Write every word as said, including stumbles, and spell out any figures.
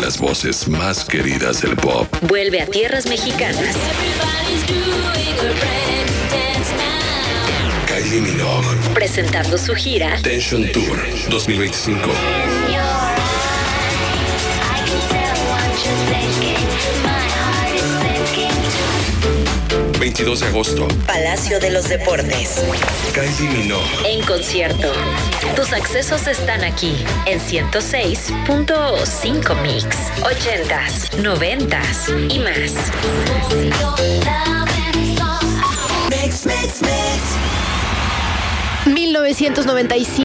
las voces más queridas del pop. Vuelve a tierras mexicanas. Kylie Minogue. Presentando su gira Tension Tour dos mil veinticinco. veintidós de agosto. Palacio de los Deportes. Kylie Minogue. En concierto. Tus accesos están aquí en ciento seis punto cinco Mix. ochentas, noventas y más. mil novecientos noventa y cinco